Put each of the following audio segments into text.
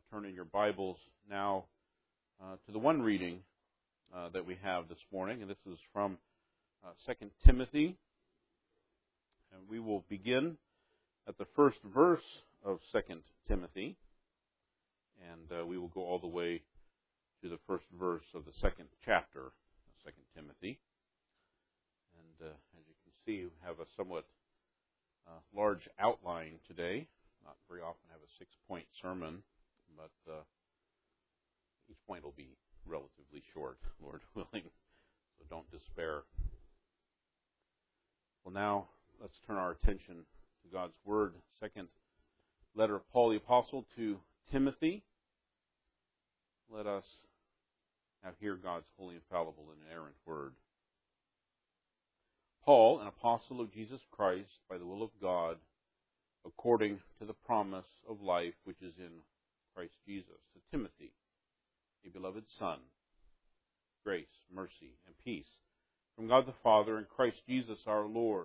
turn in your Bibles now to the one reading that we have this morning, and this is from 2 Timothy. And we will begin at the first verse of 2 Timothy, and we will go all the way to the first verse of the second chapter of 2 Timothy. And as you can see, we have a somewhat large outline today. Not very often have a 6-point sermon, but each point will be relatively short, Lord willing, so don't despair. Well, now let's turn our attention to God's Word. Second letter of Paul the Apostle to Timothy. Let us now hear God's holy, infallible, and inerrant Word. Paul, an apostle of Jesus Christ, by the will of God, according to the promise of life which is in Christ Jesus, to Timothy, a beloved son, grace, mercy, and peace from God the Father and Christ Jesus our Lord.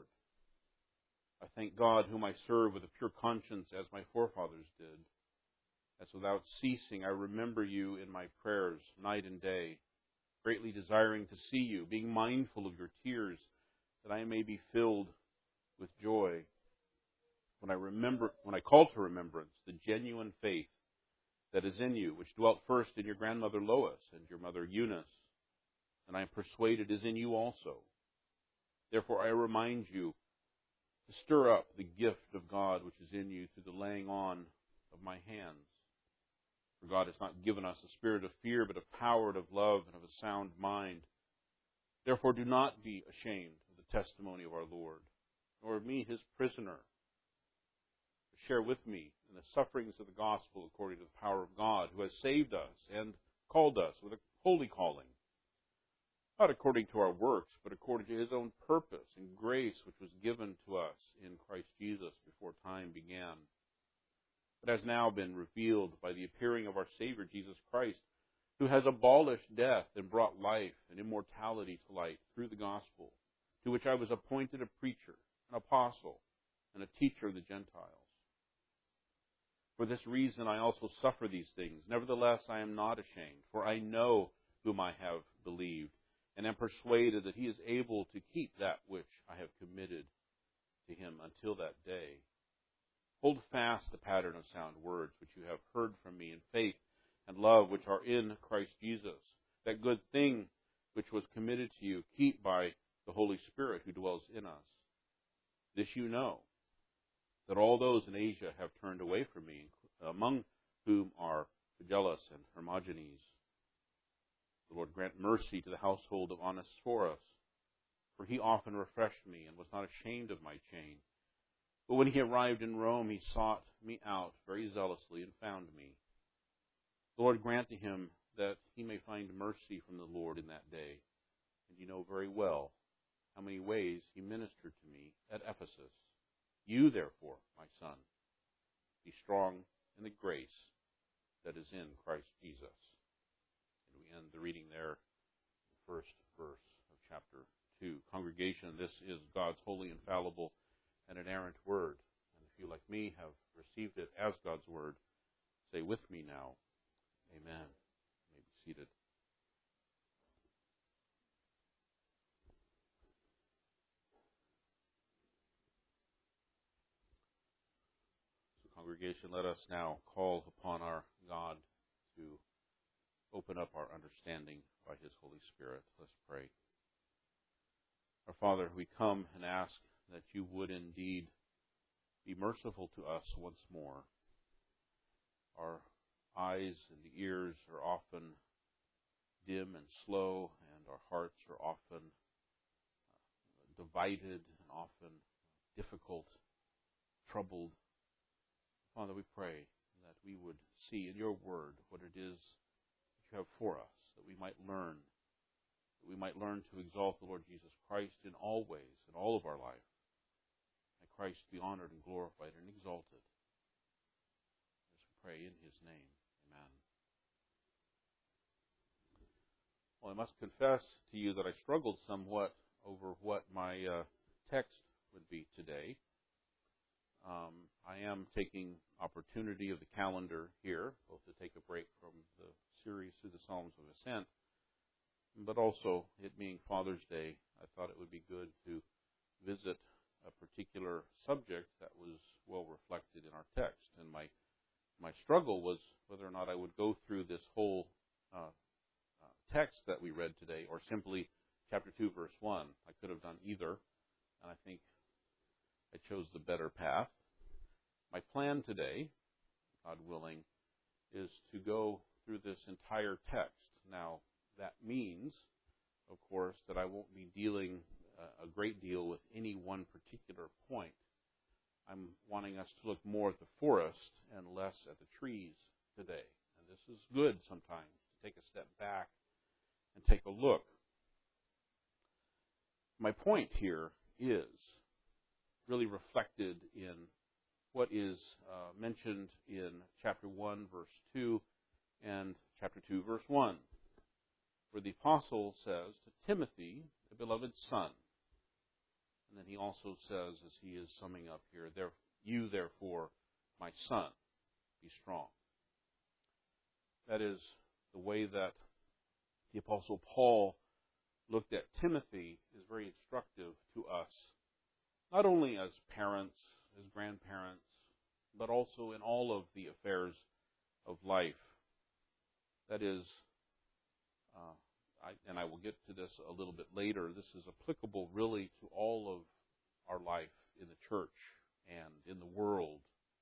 I thank God, whom I serve with a pure conscience, as my forefathers did, as without ceasing I remember you in my prayers night and day, greatly desiring to see you, being mindful of your tears, that I may be filled with joy when I call to remembrance the genuine faith that is in you, which dwelt first in your grandmother Lois and your mother Eunice, and I am persuaded is in you also. Therefore I remind you to stir up the gift of God which is in you through the laying on of my hands. For God has not given us a spirit of fear, but of power and of love and of a sound mind. Therefore do not be ashamed of the testimony of our Lord, nor of me his prisoner. Share with me in the sufferings of the gospel according to the power of God, who has saved us and called us with a holy calling, not according to our works, but according to his own purpose and grace which was given to us in Christ Jesus before time began, but has now been revealed by the appearing of our Savior Jesus Christ, who has abolished death and brought life and immortality to light through the gospel, to which I was appointed a preacher, an apostle, and a teacher of the Gentiles. For this reason I also suffer these things. Nevertheless, I am not ashamed, for I know whom I have believed, and am persuaded that he is able to keep that which I have committed to him until that day. Hold fast the pattern of sound words which you have heard from me in faith and love which are in Christ Jesus. That good thing which was committed to you, keep by the Holy Spirit who dwells in us. This you know, that all those in Asia have turned away from me, among whom are Phygellus and Hermogenes. The Lord grant mercy to the household of Onesiphorus, for he often refreshed me and was not ashamed of my chain. But when he arrived in Rome, he sought me out very zealously and found me. The Lord grant to him that he may find mercy from the Lord in that day. And you know very well how many ways he ministered to me at Ephesus. You, therefore, my son, be strong in the grace that is in Christ Jesus. And we end the reading there, the first verse of chapter 2. Congregation, this is God's holy, infallible, and inerrant word. And if you, like me, have received it as God's word, say with me now, Amen. You may be seated. Congregation, let us now call upon our God to open up our understanding by his Holy Spirit. Let's pray. Our Father, we come and ask that you would indeed be merciful to us once more. Our eyes and ears are often dim and slow, and our hearts are often divided and often difficult, troubled. Father, we pray that we would see in your word what it is that you have for us, that we might learn to exalt the Lord Jesus Christ in all ways, in all of our life. May Christ be honored and glorified and exalted. As we pray in his name. Amen. Well, I must confess to you that I struggled somewhat over what my text would be today. I am taking opportunity of the calendar here, both to take a sent. But also, it being Father's Day, I thought it would be good to visit a particular subject that was well reflected in our text. And my struggle was whether or not I would go through this whole text that we read today, or simply chapter 2, verse 1. I could have done either, and I think I chose the better path. My plan today, God willing, is to go through this entire text. Now, that means, of course, that I won't be dealing a great deal with any one particular point. I'm wanting us to look more at the forest and less at the trees today. And this is good sometimes, to take a step back and take a look. My point here is really reflected in what is mentioned in chapter 1, verse 2, and chapter 2, verse 1, where the apostle says to Timothy, the beloved son, and then he also says, as he is summing up here, you therefore, my son, be strong. That is the way that the apostle Paul looked at Timothy is very instructive to us, not only as parents, as grandparents, but also in all of the affairs of life. That is, and I will get to this a little bit later, this is applicable really to all of our life in the church and in the world.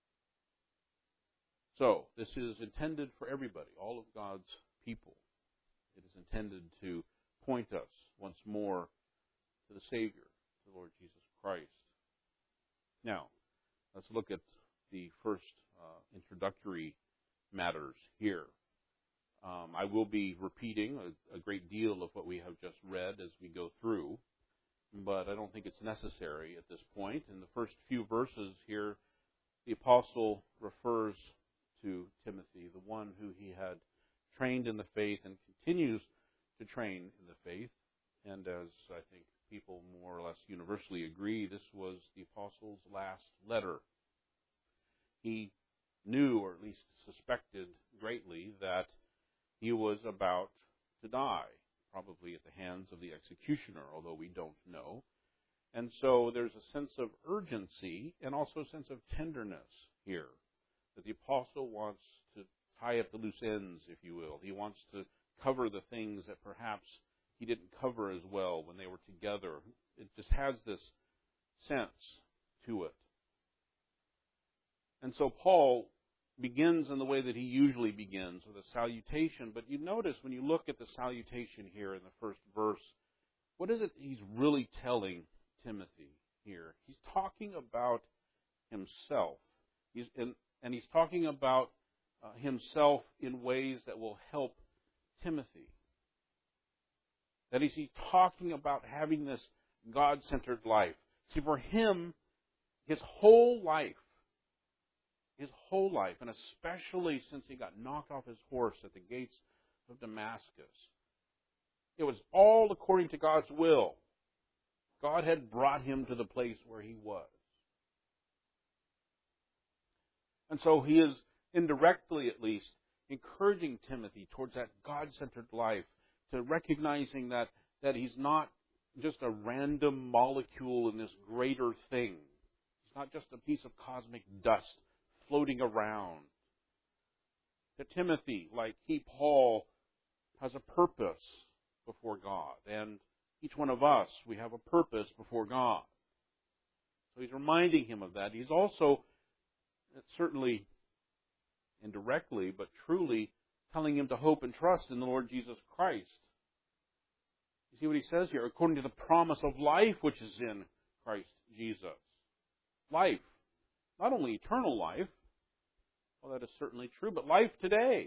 So, this is intended for everybody, all of God's people. It is intended to point us once more to the Savior, the Lord Jesus Christ. Now, let's look at the first introductory matters here. I will be repeating a great deal of what we have just read as we go through, but I don't think it's necessary at this point. In the first few verses here, the apostle refers to Timothy, the one who he had trained in the faith and continues to train in the faith. And as I think people more or less universally agree, this was the apostle's last letter. He knew, or at least suspected greatly, that he was about to die, probably at the hands of the executioner, although we don't know. And so there's a sense of urgency and also a sense of tenderness here, that the apostle wants to tie up the loose ends, if you will. He wants to cover the things that perhaps he didn't cover as well when they were together. It just has this sense to it. And so Paul begins in the way that he usually begins, with a salutation. But you notice when you look at the salutation here in the first verse, what is it he's really telling Timothy here? He's talking about himself. He's talking about himself in ways that will help Timothy. That is, he's talking about having this God-centered life. See, for him, his whole life, and especially since he got knocked off his horse at the gates of Damascus, it was all according to God's will. God had brought him to the place where he was. And so he is indirectly, at least, encouraging Timothy towards that God-centered life, to recognizing that he's not just a random molecule in this greater thing. He's not just a piece of cosmic dust floating around. That Timothy, like Paul, has a purpose before God. And each one of us, we have a purpose before God. So he's reminding him of that. He's also, certainly indirectly, but truly, telling him to hope and trust in the Lord Jesus Christ. You see what he says here? According to the promise of life which is in Christ Jesus. Life. Not only eternal life, well, that is certainly true, but life today.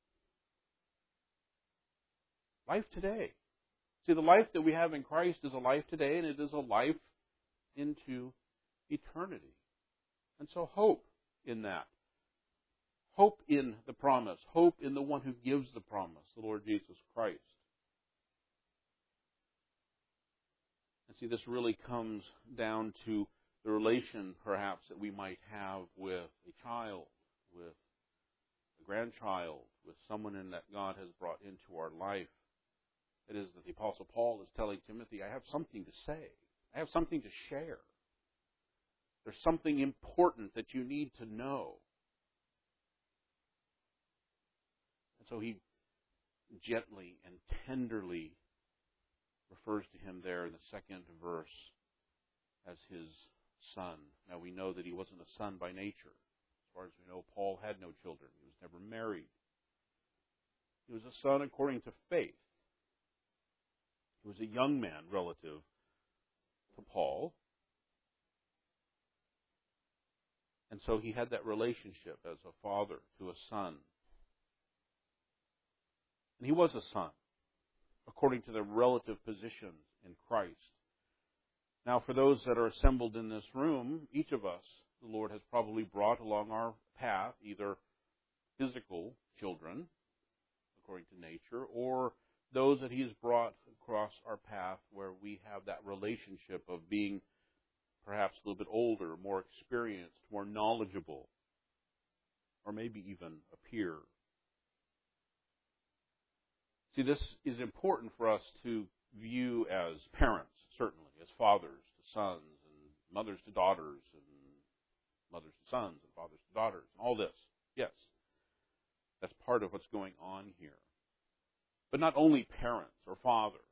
Life today. See, the life that we have in Christ is a life today, and it is a life into eternity. And so hope in that. Hope in the promise. Hope in the one who gives the promise, the Lord Jesus Christ. And see, this really comes down to the relation, perhaps, that we might have with a child, with a grandchild, with someone in that God has brought into our life. It is that the Apostle Paul is telling Timothy, I have something to say. I have something to share. There's something important that you need to know. And so he gently and tenderly refers to him there in the second verse as his son. Now we know that he wasn't a son by nature. As far as we know, Paul had no children. He was never married. He was a son according to faith. He was a young man relative to Paul. And so he had that relationship as a father to a son. And he was a son, according to the relative positions in Christ. Now, for those that are assembled in this room, each of us, the Lord has probably brought along our path, either physical children, according to nature, or those that He has brought across our path where we have that relationship of being perhaps a little bit older, more experienced, more knowledgeable, or maybe even a peer. See, this is important for us to view as parents, certainly, as fathers to sons, and mothers to daughters, and mothers to sons, and fathers to daughters, and all this. Yes, that's part of what's going on here. But not only parents or fathers.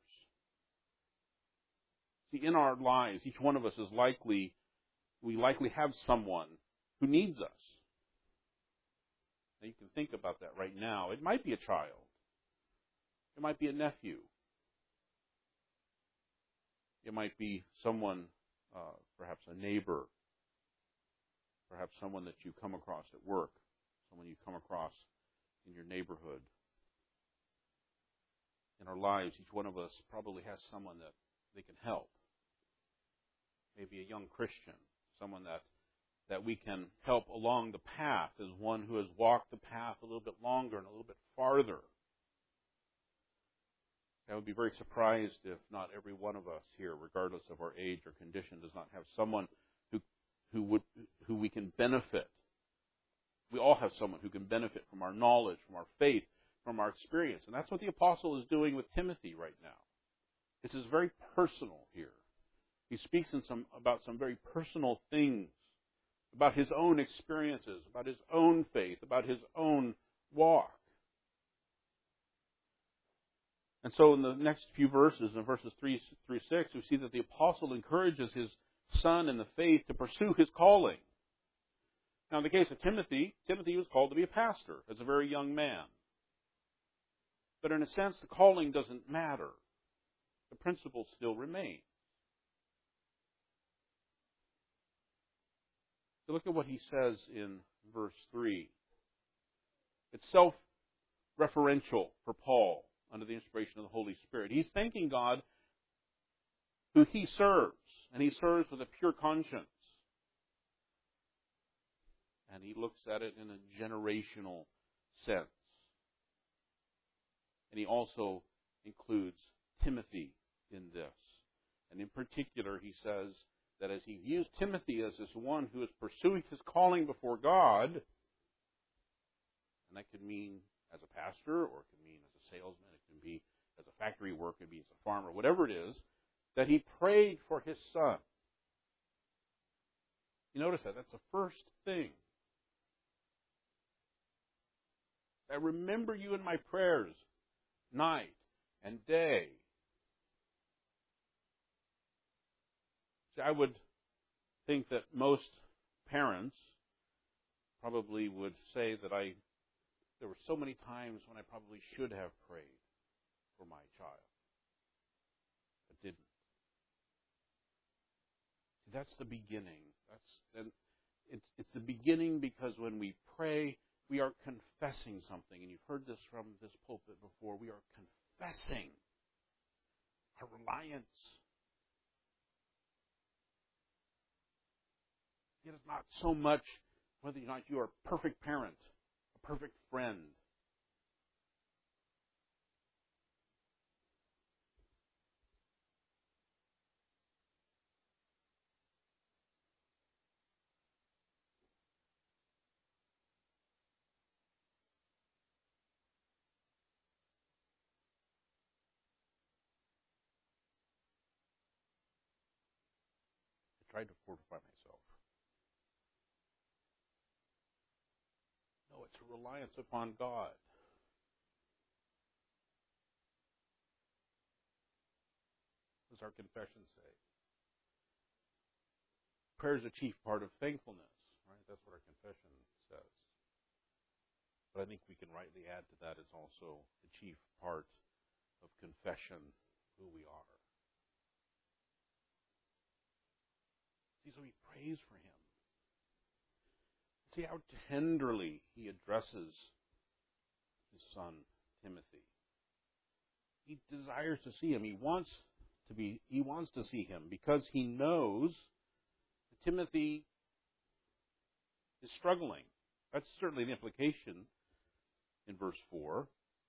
See, in our lives, each one of us we likely have someone who needs us. Now, you can think about that right now. It might be a child. It might be a nephew. It might be someone, perhaps a neighbor, perhaps someone that you come across at work, someone you come across in your neighborhood. In our lives, each one of us probably has someone that they can help. Maybe a young Christian, someone that we can help along the path as one who has walked the path a little bit longer and a little bit farther. I would be very surprised if not every one of us here, regardless of our age or condition, does not have someone who we can benefit. We all have someone who can benefit from our knowledge, from our faith, from our experience. And that's what the apostle is doing with Timothy right now. This is very personal here. He speaks about some very personal things, about his own experiences, about his own faith, about his own walk. And so in the next few verses, in verses 3 through 6, we see that the apostle encourages his son in the faith to pursue his calling. Now in the case of Timothy was called to be a pastor as a very young man. But in a sense, the calling doesn't matter. The principle still remains. So look at what he says in verse 3. It's self-referential for Paul under the inspiration of the Holy Spirit. He's thanking God who he serves, and he serves with a pure conscience. And he looks at it in a generational sense. And he also includes Timothy in this. And in particular, he says that as he views Timothy as this one who is pursuing his calling before God, and that could mean as a pastor, or it could mean as a salesman, it can be as a factory worker, it could be as a farmer, whatever it is, that he prayed for his son. You notice that? That's the first thing. I remember you in my prayers, night and day. See, I would think that most parents probably would say that there were so many times when I probably should have prayed for my child, but didn't. See, that's the beginning. It's the beginning, because when we pray, we are confessing something. And you've heard this from this pulpit before. We are confessing our reliance. It is not so much whether or not you are a perfect parent, a perfect friend. tried to fortify myself. No, it's a reliance upon God. What does our confession say? Prayer is a chief part of thankfulness, right? That's what our confession says. But I think we can rightly add to that is also the chief part of confession, who we are. See, so he prays for him. See how tenderly he addresses his son, Timothy. He desires to see him. He wants to see him because he knows that Timothy is struggling. That's certainly the implication in verse 4.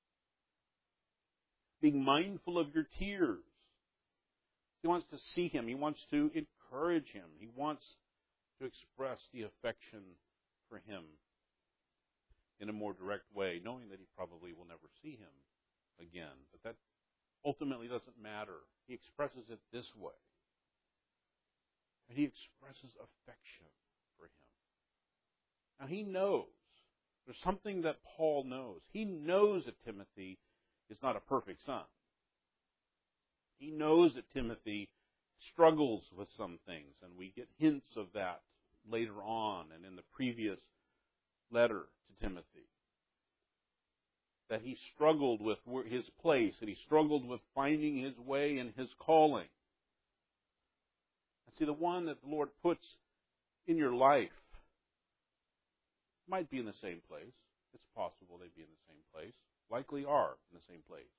Being mindful of your tears. He wants to see him. He wants to encourage him. He wants to express the affection for him in a more direct way, knowing that he probably will never see him again. But that ultimately doesn't matter. He expresses it this way. And he expresses affection for him. Now he knows. There's something that Paul knows. He knows that Timothy is not a perfect son. He knows that Timothy struggles with some things, and we get hints of that later on and in the previous letter to Timothy. That he struggled with his place, and he struggled with finding his way and his calling. And see, the one that the Lord puts in your life might be in the same place. It's possible they'd be in the same place. Likely are in the same place.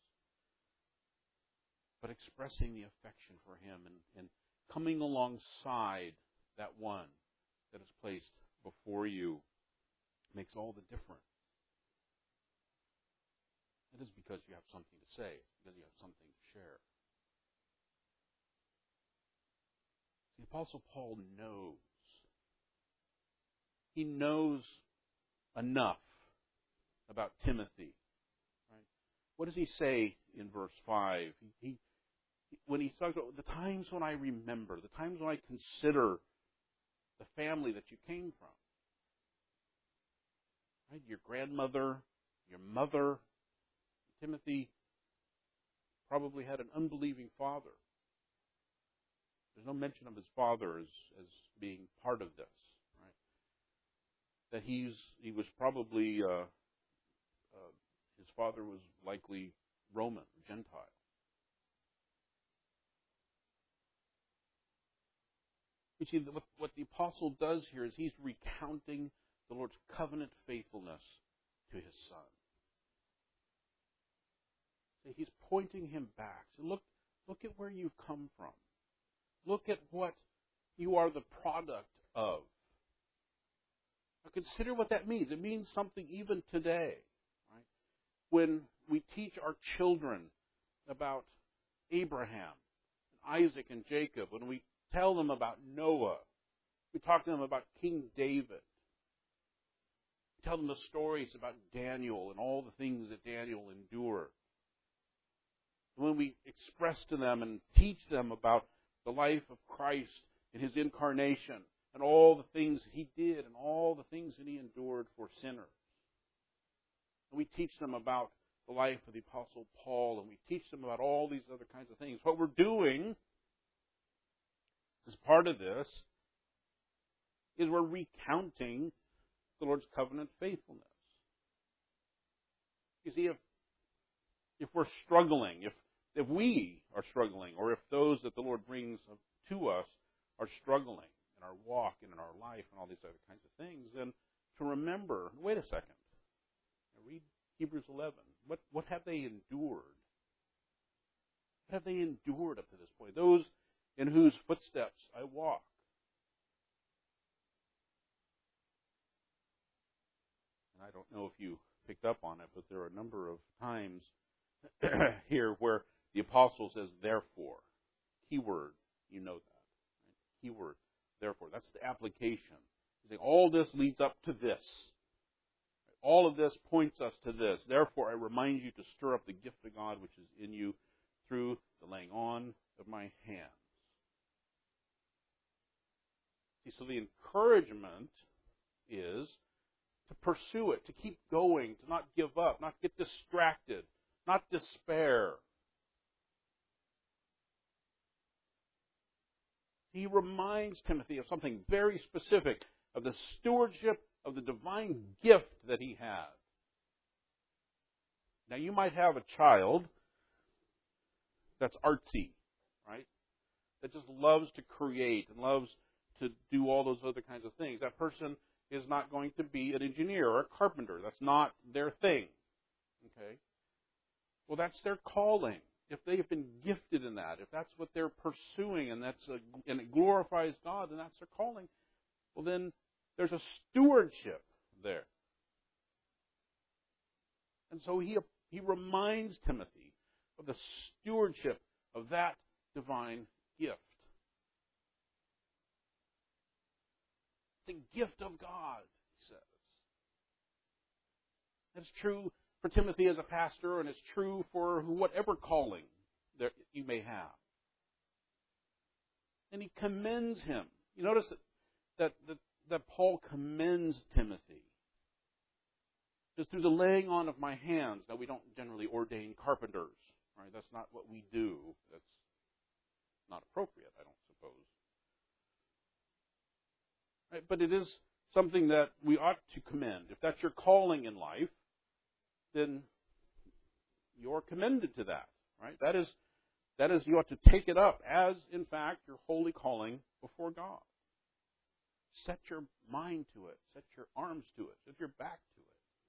But expressing the affection for him and coming alongside that one that is placed before you makes all the difference. It is because you have something to say, because you have something to share. The Apostle Paul knows. He knows enough about Timothy. Right? What does he say in verse 5? When he talks about the times when I remember, the times when I consider the family that you came from. Right? Your grandmother, your mother. Timothy probably had an unbelieving father. There's no mention of his father as being part of this. Right? That he was probably, his father was likely Roman, Gentile. You see, what the apostle does here is he's recounting the Lord's covenant faithfulness to his son. He's pointing him back. So look at where you've come from. Look at what you are the product of. Now consider what that means. It means something even today. Right? When we teach our children about Abraham, and Isaac, and Jacob, when we tell them about Noah, we talk to them about King David. We tell them the stories about Daniel and all the things that Daniel endured. When we express to them and teach them about the life of Christ and his incarnation and all the things that he did and all the things that he endured for sinners. And we teach them about the life of the Apostle Paul, and we teach them about all these other kinds of things. What we're doing as part of this is we're recounting the Lord's covenant faithfulness. You see, if we're struggling, if we are struggling, or if those that the Lord brings to us are struggling in our walk and in our life and all these other kinds of things, then to remember, wait a second, read Hebrews 11. What have they endured? What have they endured up to this point? Those in whose footsteps I walk. And I don't know if you picked up on it, but there are a number of times here where the apostle says, therefore. Keyword, you know that. Right? Keyword, therefore. That's the application. He's saying, all this leads up to this. All of this points us to this. Therefore, I remind you to stir up the gift of God which is in you through the laying on of my hands. See, so the encouragement is to pursue it, to keep going, to not give up, not get distracted, not despair. He reminds Timothy of something very specific, of the stewardship of the divine gift that he had. Now, you might have a child that's artsy, right? That just loves to create and loves to do all those other kinds of things. That person is not going to be an engineer or a carpenter. That's not their thing. Okay? Well, that's their calling. If they have been gifted in that, if that's what they're pursuing and and it glorifies God, and that's their calling, well, then there's a stewardship there. And so he reminds Timothy of the stewardship of that divine gift. It's a gift of God, he says. It's true for Timothy as a pastor, and it's true for whatever calling that you may have. And he commends him. You notice that Paul commends Timothy. Just through the laying on of my hands. Now, we don't generally ordain carpenters. Right? That's not what we do. That's not appropriate, I don't suppose. Right? But it is something that we ought to commend. If that's your calling in life, then you're commended to that. Right? That is, you ought to take it up as, in fact, your holy calling before God. Set your mind to it. Set your arms to it. Set your back to it.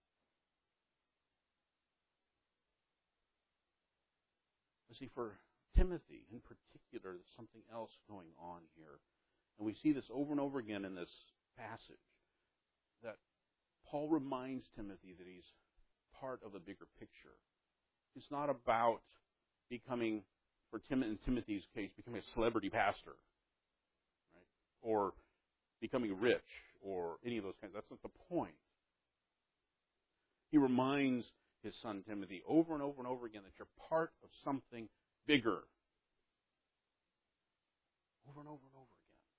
You see, for Timothy in particular, there's something else going on here. And we see this over and over again in this passage, that Paul reminds Timothy that he's part of a bigger picture. It's not about becoming, in Timothy's case, becoming a celebrity pastor, right? Or becoming rich, or any of those kinds. That's not the point. He reminds his son Timothy over and over and over again that you're part of something bigger. Over and over and over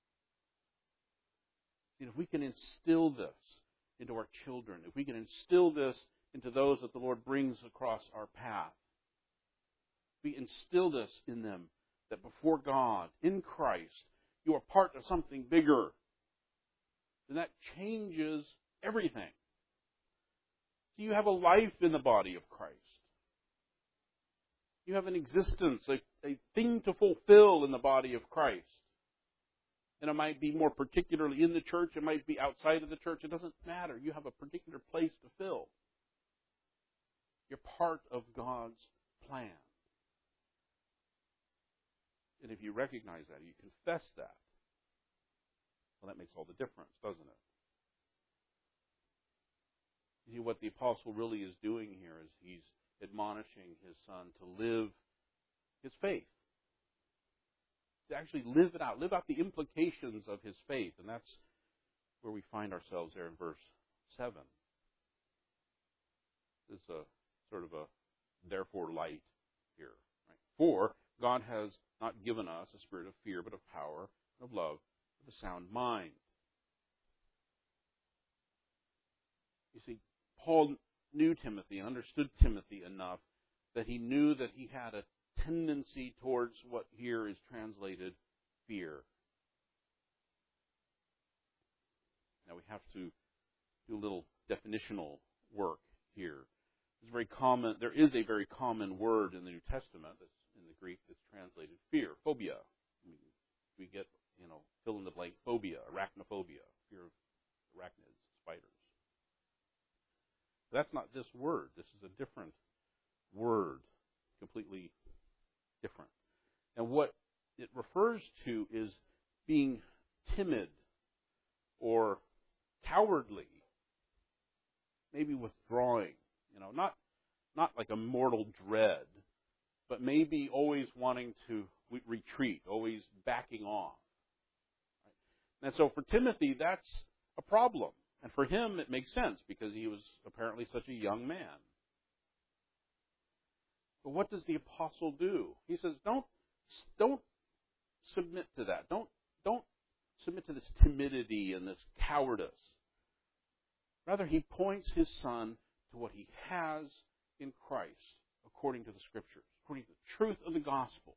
again. And if we can instill this into our children, if we can instill this into those that the Lord brings across our path, we instill this in them, that before God, in Christ, you are part of something bigger, then that changes everything. You have a life in the body of Christ. You have an existence, a thing to fulfill in the body of Christ. And it might be more particularly in the church, it might be outside of the church, it doesn't matter. You have a particular place to fill. You're part of God's plan. And if you recognize that, you confess that, well, that makes all the difference, doesn't it? You see, what the apostle really is doing here is he's admonishing his son to live his faith. To actually live it out. Live out the implications of his faith. And that's where we find ourselves there in verse 7. This is a sort of a therefore light here. Right? For God has not given us a spirit of fear, but of power, of love, of a sound mind. You see, Paul knew Timothy and understood Timothy enough that he knew that he had a tendency towards what here is translated fear. Now we have to do a little definitional work here. It's very common. There is a very common word in the New Testament that's in the Greek that's translated fear, phobia. We get, fill in the blank, phobia, arachnophobia, fear of arachnids, spiders. That's not this word. This is a different word, completely different. And what it refers to is being timid or cowardly, maybe withdrawing. Not like a mortal dread, but maybe always wanting to retreat, always backing off. Right? And so for Timothy, that's a problem. And for him, it makes sense because he was apparently such a young man. But what does the apostle do? He says, don't submit to that. Don't submit to this timidity and this cowardice. Rather, he points his son to what he has in Christ, according to the Scriptures, according to the truth of the gospel.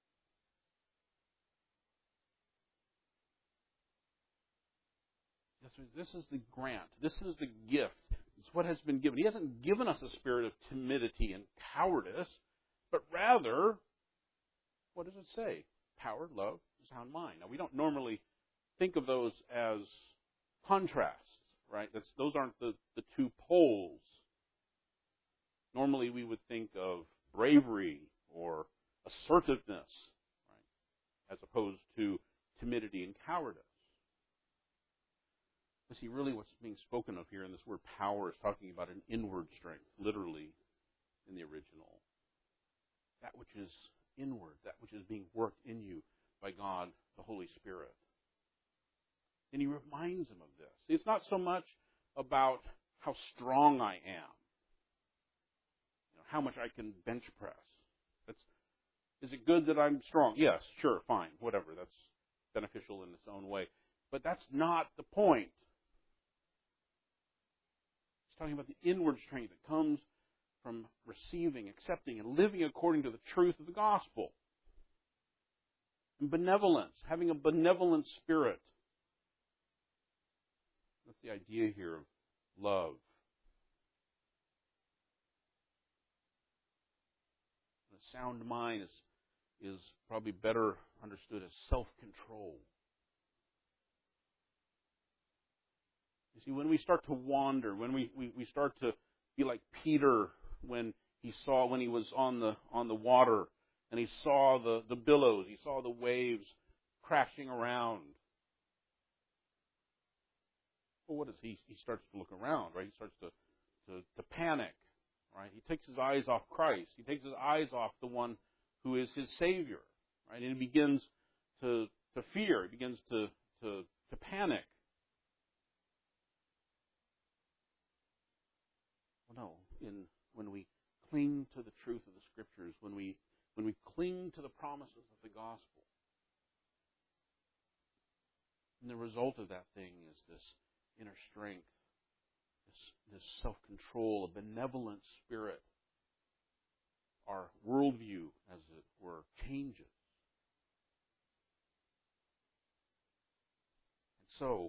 This is the grant. This is the gift. It's what has been given. He hasn't given us a spirit of timidity and cowardice, but rather, what does it say? Power, love, sound mind. Now, we don't normally think of those as contrasts, right? Those aren't the two poles. Normally, we would think of bravery or assertiveness, right, as opposed to timidity and cowardice. But see, really what's being spoken of here in this word power is talking about an inward strength, literally, in the original. That which is inward, that which is being worked in you by God, the Holy Spirit. And he reminds him of this. See, it's not so much about how strong I am, how much I can bench press. Is it good that I'm strong? Yes, sure, fine, whatever. That's beneficial in its own way. But that's not the point. He's talking about the inward strength that comes from receiving, accepting, and living according to the truth of the gospel. And benevolence, having a benevolent spirit. That's the idea here of love. A sound mind is probably better understood as self-control. You see, when we start to wander, when we start to be like Peter when he was on the water and he saw the billows, he saw the waves crashing around. Well, what does he starts to look around, right? He starts to panic, right? He takes his eyes off Christ. He takes his eyes off the one who is his Savior, right? And he begins to fear. He begins to panic. Well, no. When we cling to the truth of the Scriptures, when we cling to the promises of the gospel, and the result of that thing is this inner strength, this self-control, a benevolent spirit. Our worldview, as it were, changes. And so,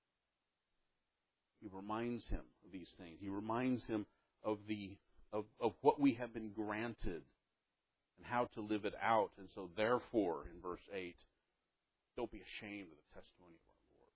he reminds him of these things. He reminds him of what we have been granted and how to live it out. And so, therefore, in verse 8, don't be ashamed of the testimony of our Lord.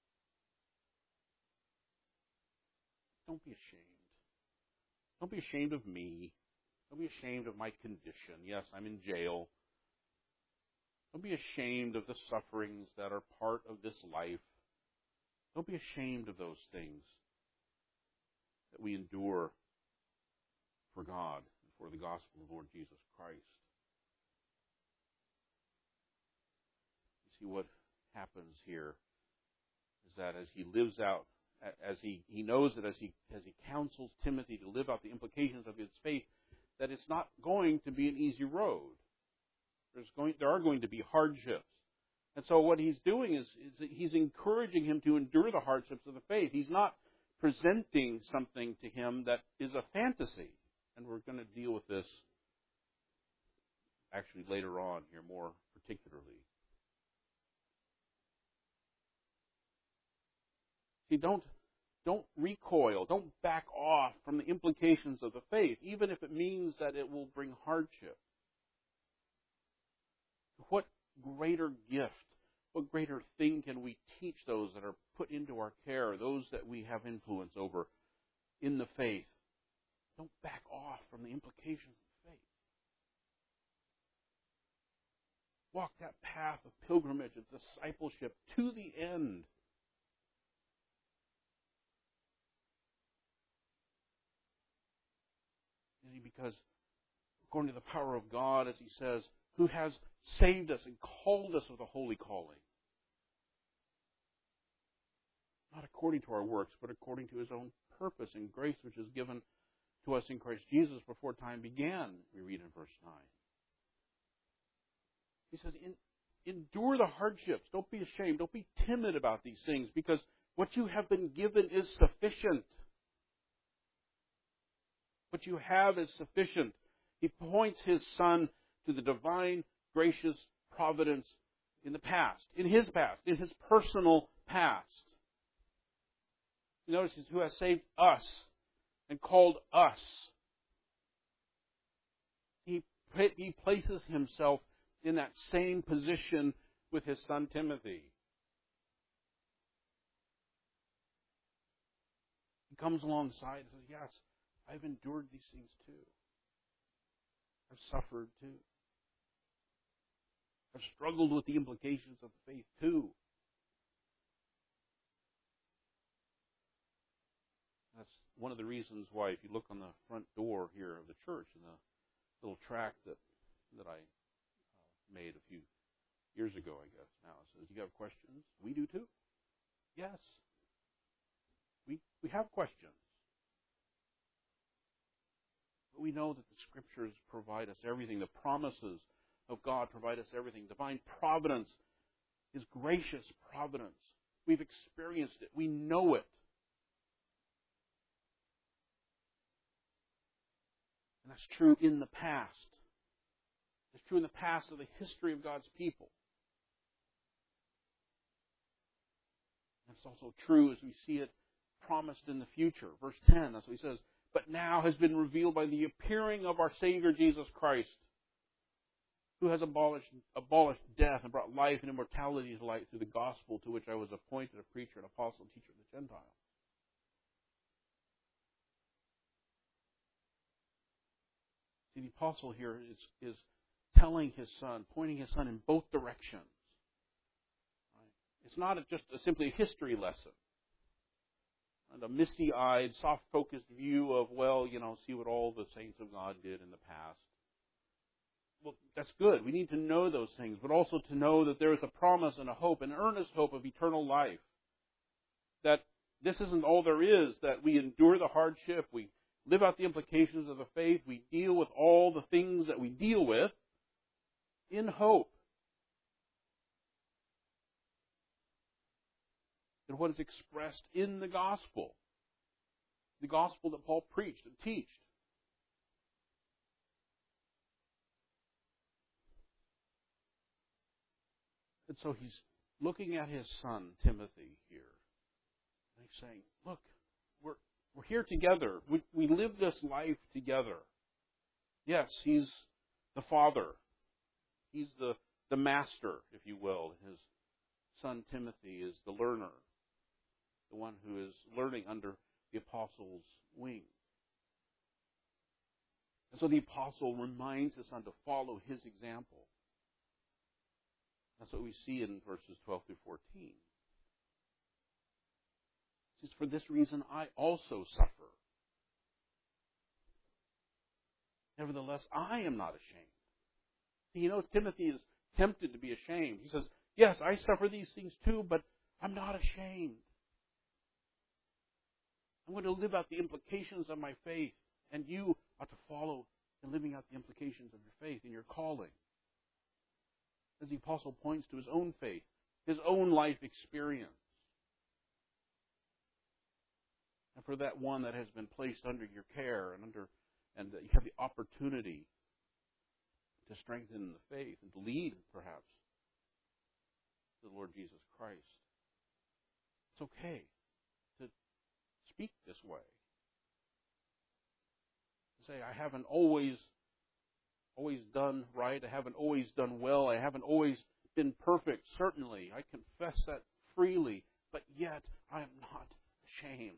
Don't be ashamed. Don't be ashamed of me. Don't be ashamed of my condition. Yes, I'm in jail. Don't be ashamed of the sufferings that are part of this life. Don't be ashamed of those things that we endure for God and for the gospel of the Lord Jesus Christ. You see, what happens here is that as he lives out, as he knows that as he counsels Timothy to live out the implications of his faith, that it's not going to be an easy road. There are going to be hardships. And so what he's doing is he's encouraging him to endure the hardships of the faith. He's not presenting something to him that is a fantasy. And we're going to deal with this actually later on here more particularly. See, don't recoil, don't back off from the implications of the faith, even if it means that it will bring hardship. What greater gift, what greater thing can we teach those that are put into our care, those that we have influence over in the faith? Don't back off from the implications of faith. Walk that path of pilgrimage, of discipleship to the end. Because according to the power of God, as he says, who has saved us and called us with a holy calling. Not according to our works, but according to his own purpose and grace, which is given to us in Christ Jesus before time began, we read in verse 9. He says, Endure the hardships. Don't be ashamed. Don't be timid about these things, because what you have been given is sufficient. What you have is sufficient. He points his Son to the divine, gracious providence in the past, in his personal past. You notice who has saved us and called us. He places himself in that same position with his son Timothy. He comes alongside and says, yes, I've endured these things too. I've suffered too. I've struggled with the implications of the faith too. That's one of the reasons why, if you look on the front door here of the church, in the little tract that I made a few years ago, I guess now, it says, "Do you have questions?" We do too. Yes. We have questions. But we know that the Scriptures provide us everything. The promises of God provide us everything. Divine providence, His gracious providence. We've experienced it. We know it. And that's true in the past. It's true in the past of the history of God's people. And it's also true as we see it promised in the future. Verse 10, that's what he says. But now has been revealed by the appearing of our Savior Jesus Christ, who has abolished death and brought life and immortality to light through the gospel, to which I was appointed a preacher, an apostle, and teacher of the Gentiles. See, the apostle here is telling his son, pointing his son in both directions. Right? It's not just simply a history lesson, and a misty-eyed, soft-focused view of, see what all the saints of God did in the past. Well, that's good. We need to know those things, but also to know that there is a promise and a hope, an earnest hope of eternal life. That this isn't all there is, that we endure the hardship, we live out the implications of the faith, we deal with all the things that we deal with in hope. And what is expressed in the gospel that Paul preached and taught. And so he's looking at his son, Timothy, here. And he's saying, look, we're here together. We live this life together. Yes, he's the father. He's the master, if you will. His son, Timothy, is the learner, the one who is learning under the apostle's wing. And so the apostle reminds his son to follow his example. That's what we see in verses 12 through 14. It says, "For this reason I also suffer. Nevertheless, I am not ashamed." He knows Timothy is tempted to be ashamed. He says, yes, I suffer these things too, but I'm not ashamed. I'm going to live out the implications of my faith, and you ought to follow in living out the implications of your faith and your calling. As the apostle points to his own faith, his own life experience. And for that one that has been placed under your care and that you have the opportunity to strengthen the faith and to lead, perhaps, the Lord Jesus Christ. It's okay to speak this way. To say, I haven't always done right. I haven't always done well. I haven't always been perfect. Certainly, I confess that freely. But yet, I am not ashamed.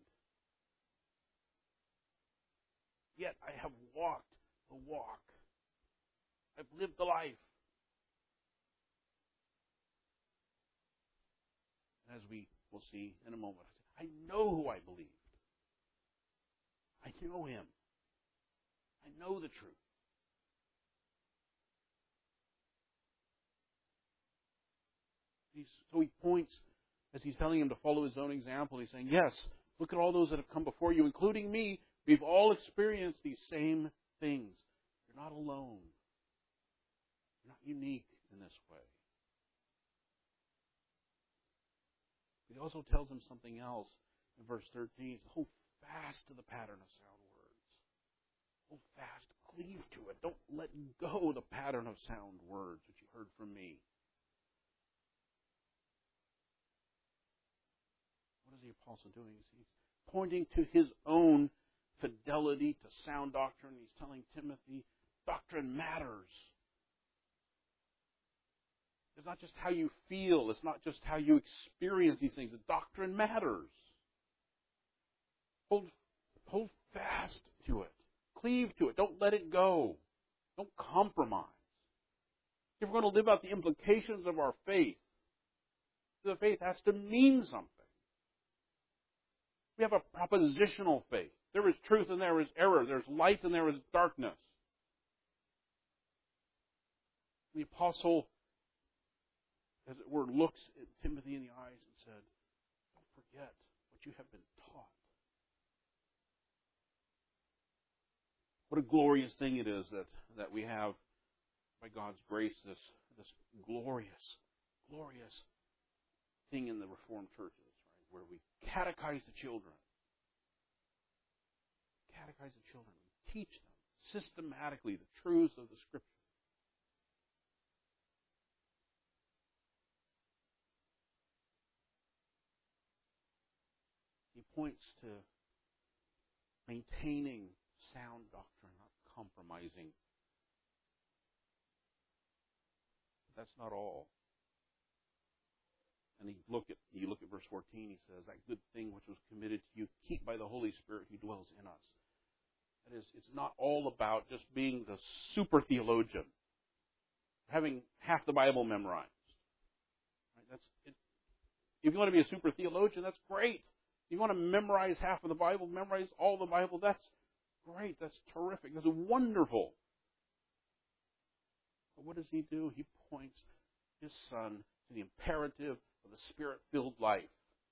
Yet, I have walked the walk. I've lived the life. As we will see in a moment, I know who I believed. I know Him. I know the truth. So he points, as he's telling him to follow his own example, he's saying, yes, look at all those that have come before you, including me. We've all experienced these same things. You're not alone. You're not unique in this way. He also tells him something else in verse 13. He says, hold fast to the pattern of sound words. Hold fast, cleave to it. Don't let go of the pattern of sound words which you heard from me. What is the apostle doing? He's pointing to his own fidelity to sound doctrine. He's telling Timothy, doctrine matters. It's not just how you feel. It's not just how you experience these things. The doctrine matters. Hold fast to it. Cleave to it. Don't let it go. Don't compromise. If we're going to live out the implications of our faith, the faith has to mean something. We have a propositional faith. There is truth and there is error. There's light and there is darkness. The apostle, as it were, looks at Timothy in the eyes and said, don't forget what you have been taught. What a glorious thing it is that we have, by God's grace, this glorious thing in the Reformed churches, right, where we catechize the children. We teach them systematically the truths of the Scripture. He points to maintaining sound doctrine, not compromising. But that's not all. And you look at verse 14, he says, that good thing which was committed to you, keep by the Holy Spirit who dwells in us. That is, it's not all about just being the super theologian, having half the Bible memorized. Right? That's it. If you want to be a super theologian, that's great. If you want to memorize half of the Bible, memorize all the Bible, that's great. That's terrific. That's wonderful. But what does he do? He points his son to the imperative of the Spirit-filled life.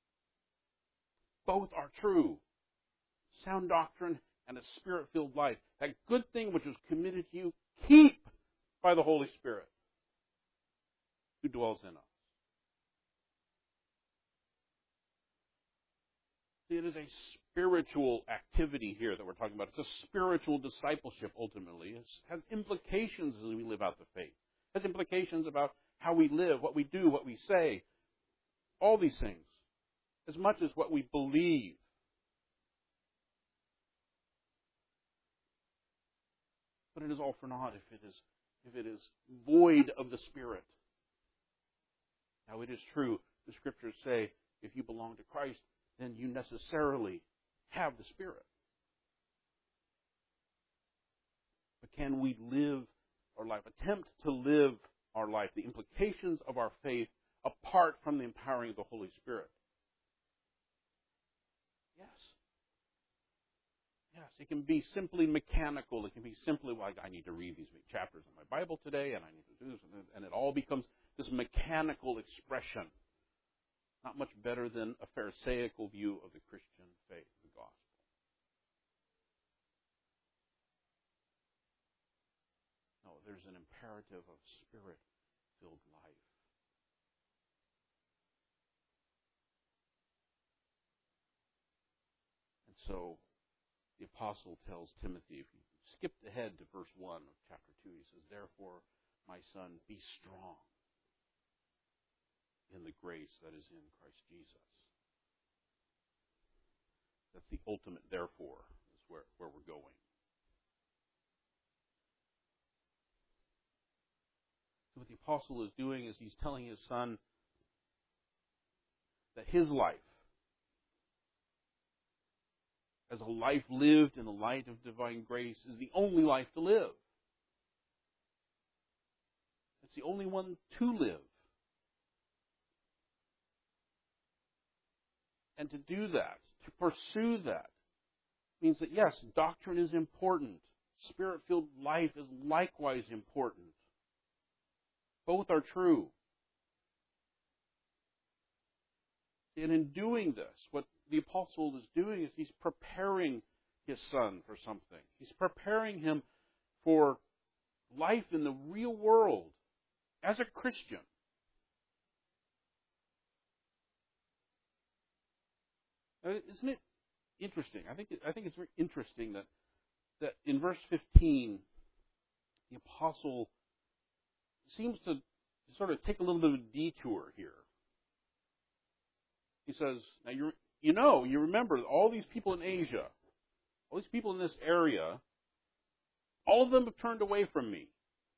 Both are true. Sound doctrine and a Spirit-filled life. That good thing which was committed to you, keep by the Holy Spirit who dwells in us. See, it is a spiritual activity here that we're talking about. It's a spiritual discipleship, ultimately. It has implications as we live out the faith. It has implications about how we live, what we do, what we say. All these things. As much as what we believe. But it is all for naught if it is void of the Spirit. Now, it is true, the Scriptures say, if you belong to Christ, then you necessarily have the Spirit. But can we live our life, attempt to live our life, the implications of our faith, apart from the empowering of the Holy Spirit? Yes. Yes, it can be simply mechanical. It can be simply like, I need to read these chapters of my Bible today, and I need to do this, and it all becomes this mechanical expression. Not much better than a Pharisaical view of the Christian faith, the gospel. No, there's an imperative of Spirit-filled life. And so, the apostle tells Timothy, if you skipped ahead to verse 1 of chapter 2, he says, therefore, my son, be strong in the grace that is in Christ Jesus. That's the ultimate therefore, is where we're going. So what the apostle is doing is he's telling his son that his life, as a life lived in the light of divine grace, is the only life to live. It's the only one to live. And to do that, to pursue that, means that, yes, doctrine is important. Spirit-filled life is likewise important. Both are true. And in doing this, what the apostle is doing is he's preparing his son for something. He's preparing him for life in the real world as a Christian. Isn't it interesting? I think it's very interesting that in verse 15, the apostle seems to sort of take a little bit of a detour here. He says, now you remember all these people in Asia, all these people in this area, all of them have turned away from me.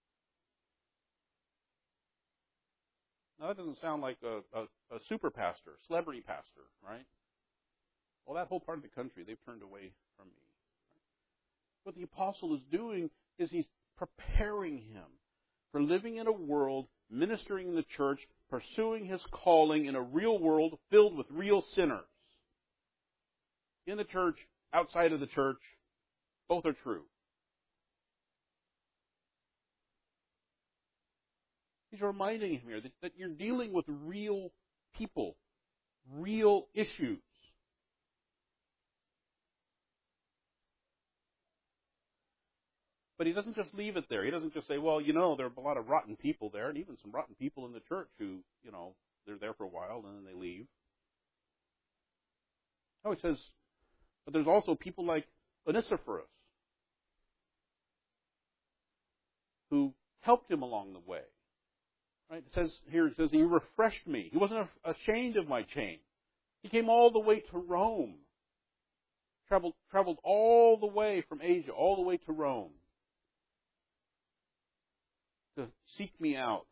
Now that doesn't sound like a super pastor, celebrity pastor, right? Well, that whole part of the country, they've turned away from me. What the apostle is doing is he's preparing him for living in a world, ministering in the church, pursuing his calling in a real world filled with real sinners. In the church, outside of the church, both are true. He's reminding him here that you're dealing with real people, real issues. But he doesn't just leave it there. He doesn't just say, well, there are a lot of rotten people there, and even some rotten people in the church who, they're there for a while and then they leave. No, he says, but there's also people like Onesiphorus who helped him along the way. Right? It says he refreshed me. He wasn't ashamed of my chain. He came all the way to Rome. Traveled all the way from Asia, all the way to Rome to seek me out.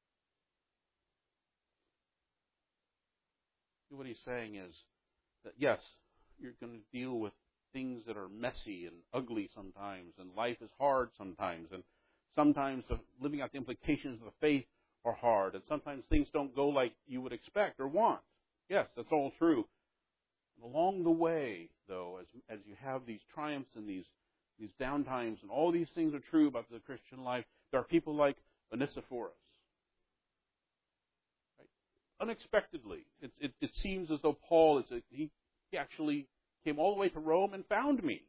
What he's saying is that, yes, you're going to deal with things that are messy and ugly sometimes, and life is hard sometimes, and sometimes living out the implications of the faith are hard, and sometimes things don't go like you would expect or want. Yes, that's all true. And along the way, though, as you have these triumphs and these downtimes, and all these things are true about the Christian life, there are people like Onesiphorus. Right? Unexpectedly, it seems as though Paul he actually came all the way to Rome and found me.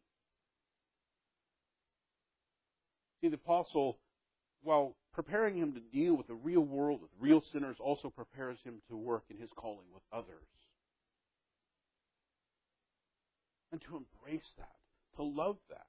See, the apostle, while preparing him to deal with the real world, with real sinners, also prepares him to work in his calling with others. And to embrace that, to love that.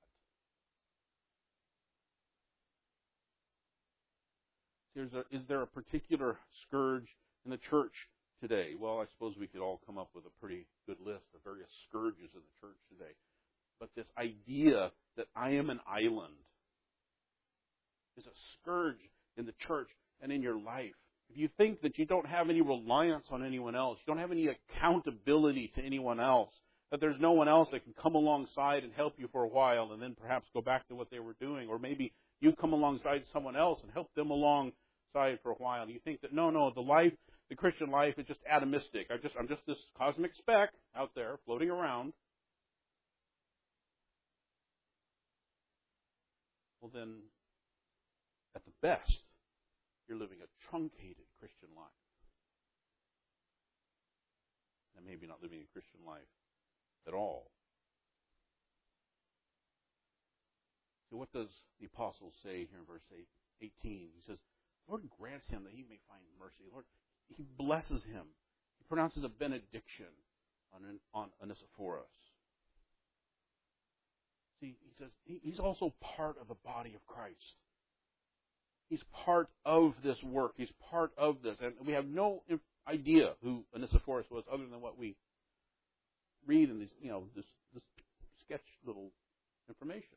Is there a particular scourge in the church today? Well, I suppose we could all come up with a pretty good list of various scourges in the church today. But this idea that I am an island is a scourge in the church and in your life. If you think that you don't have any reliance on anyone else, you don't have any accountability to anyone else, that there's no one else that can come alongside and help you for a while and then perhaps go back to what they were doing, or maybe you come alongside someone else and help them alongside for a while. You think that, no, the Christian life is just atomistic. I'm just this cosmic speck out there floating around. Well, then, at the best, you're living a truncated Christian life. And maybe not living a Christian life at all. So what does the apostle say here in verse 18? He says, Lord grant him that he may find mercy. Lord, he blesses him. He pronounces a benediction on Onesiphorus. See, he says he's also part of the body of Christ. He's part of this work. He's part of this. And we have no idea who Onesiphorus was other than what we read in this sketch little information.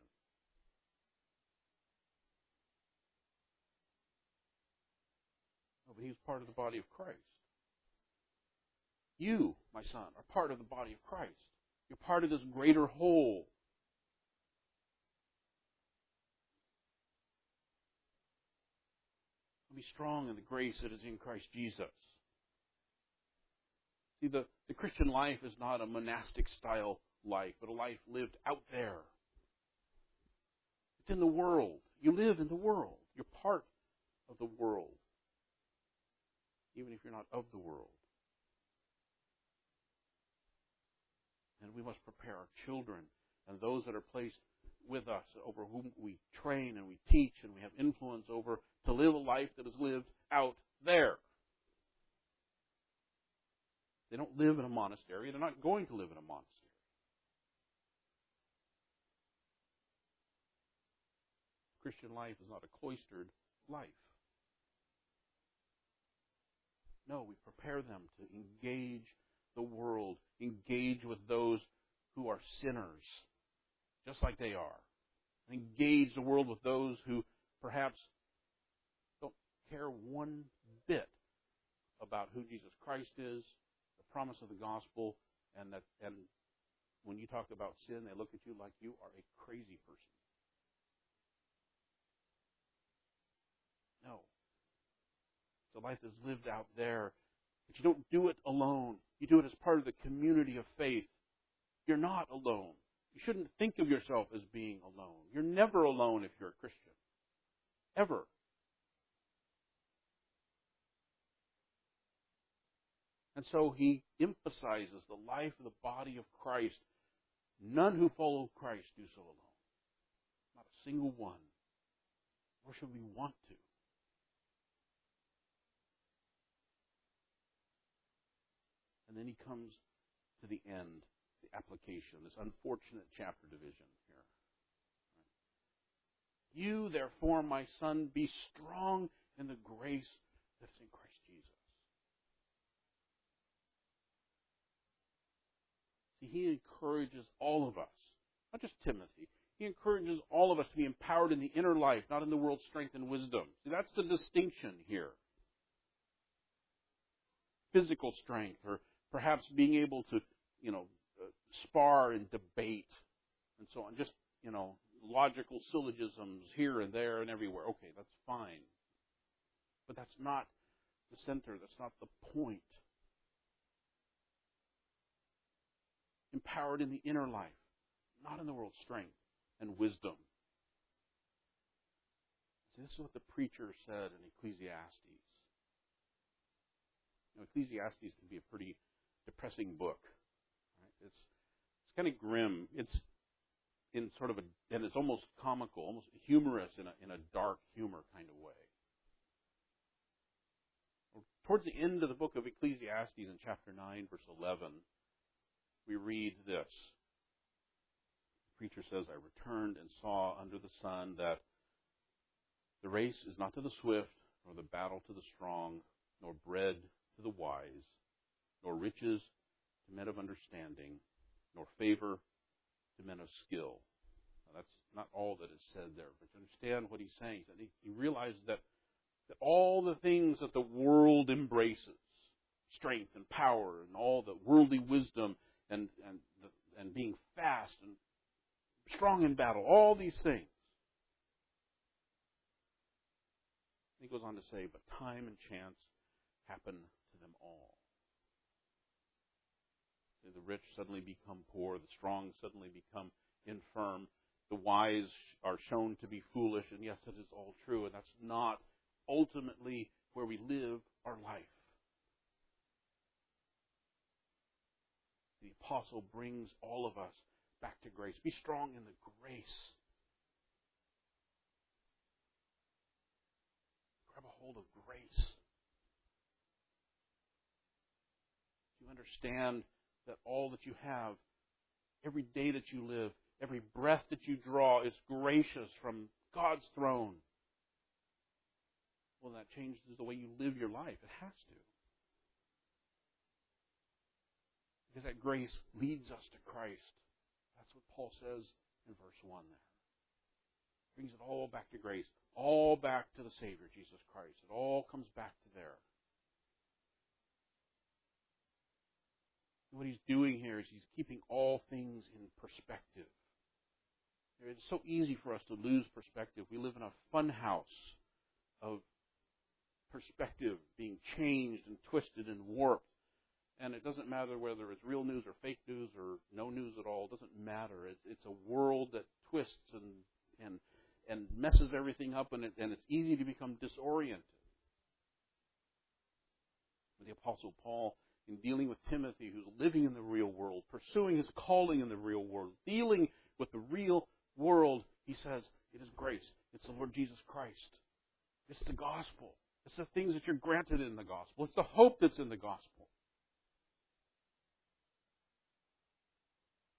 But he was part of the body of Christ. You, my son, are part of the body of Christ. You're part of this greater whole. Be strong in the grace that is in Christ Jesus. See, the Christian life is not a monastic style life, but a life lived out there. It's in the world. You live in the world. You're part of the world, even if you're not of the world. And we must prepare our children and those that are placed with us, over whom we train and we teach and we have influence over, to live a life that is lived out there. They don't live in a monastery. They're not going to live in a monastery. Christian life is not a cloistered life. No, we prepare them to engage the world, engage with those who are sinners, just like they are. Engage the world with those who perhaps don't care one bit about who Jesus Christ is, the promise of the gospel, and when you talk about sin, they look at you like you are a crazy person. No. The life that's lived out there. But you don't do it alone. You do it as part of the community of faith. You're not alone. You shouldn't think of yourself as being alone. You're never alone if you're a Christian. Ever. And so he emphasizes the life of the body of Christ. None who follow Christ do so alone. Not a single one. Nor should we want to. And then he comes to the end, the application, this unfortunate chapter division here. You, therefore, my son, be strong in the grace that is in Christ Jesus. See, he encourages all of us, not just Timothy. He encourages all of us to be empowered in the inner life, not in the world's strength and wisdom. See, that's the distinction here. Physical strength, or perhaps being able to, spar and debate and so on. Just, logical syllogisms here and there and everywhere. Okay, that's fine. But that's not the center. That's not the point. Empowered in the inner life, not in the world's strength and wisdom. See, this is what the preacher said in Ecclesiastes. Ecclesiastes can be a pretty depressing book. Right? It's kind of grim. It's in sort of and it's almost comical, almost humorous in a dark humor kind of way. Towards the end of the book of Ecclesiastes, in chapter 9, verse 11, we read this. The preacher says, I returned and saw under the sun that the race is not to the swift, nor the battle to the strong, nor bread to the wise, nor riches to men of understanding, nor favor to men of skill. Now, that's not all that is said there, but to understand what he's saying, that he realizes that all the things that the world embraces, strength and power and all the worldly wisdom and being fast and strong in battle, all these things. He goes on to say, but time and chance happen to them all. The rich suddenly become poor, the strong suddenly become infirm, the wise are shown to be foolish, and yes, that is all true, and that's not ultimately where we live our life. The apostle brings all of us back to grace. Be strong in the grace. Grab a hold of grace. You understand that all that you have, every day that you live, every breath that you draw is gracious from God's throne. Well, that changes the way you live your life. It has to. Because that grace leads us to Christ. That's what Paul says in verse 1 there. Brings it all back to grace. All back to the Savior, Jesus Christ. It all comes back to there. What he's doing here is he's keeping all things in perspective. It's so easy for us to lose perspective. We live in a fun house of perspective being changed and twisted and warped. And it doesn't matter whether it's real news or fake news or no news at all. It doesn't matter. It's a world that twists and messes everything up, and it's easy to become disoriented. But the Apostle Paul, in dealing with Timothy, who's living in the real world, pursuing his calling in the real world, dealing with the real world, he says, it is grace. It's the Lord Jesus Christ. It's the gospel. It's the things that you're granted in the gospel. It's the hope that's in the gospel.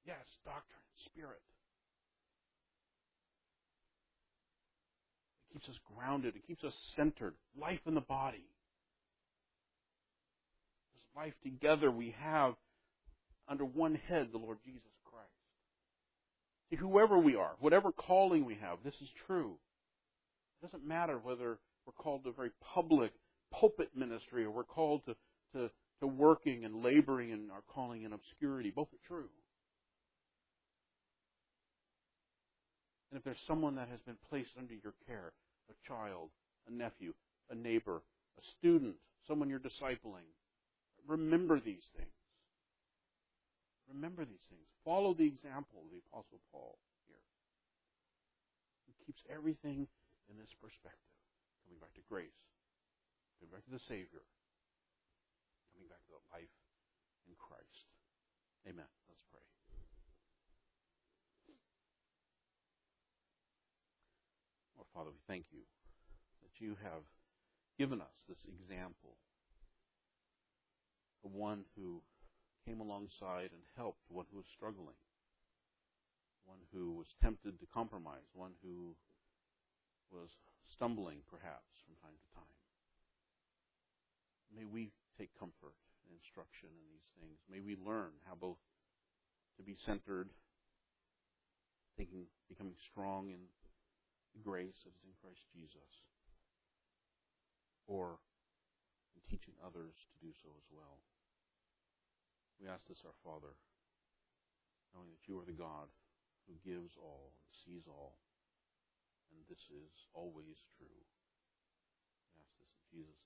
Yes, doctrine, Spirit. It keeps us grounded. It keeps us centered. Life in the body. This life together we have under one head, the Lord Jesus Christ. See, whoever we are, whatever calling we have, this is true. It doesn't matter whether we're called to a very public pulpit ministry or we're called to working and laboring in our calling in obscurity. Both are true. And if there's someone that has been placed under your care, a child, a nephew, a neighbor, a student, someone you're discipling, remember these things. Remember these things. Follow the example of the Apostle Paul here. He keeps everything in this perspective. Coming back to grace. Coming back to the Savior. Coming back to the life in Christ. Amen. Let's pray. Lord Father, we thank you that you have given us this example of one who came alongside and helped one who was struggling, one who was tempted to compromise, one who was stumbling perhaps from time to time. May we take comfort and instruction in these things. May we learn how both to be centered, becoming strong in the grace that is in Christ Jesus, or in teaching others to do so as well. We ask this, our Father, knowing that you are the God who gives all and sees all, and this is always true. We ask this in Jesus'